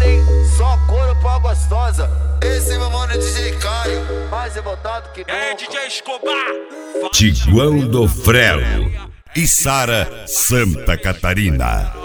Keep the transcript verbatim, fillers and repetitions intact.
hein? Só couro pra gostosa. Esse é meu mano D J Caio, Mais revoltado que nunca. É D J Escobar, Tiguão do Frelo e Sara Santa Catarina.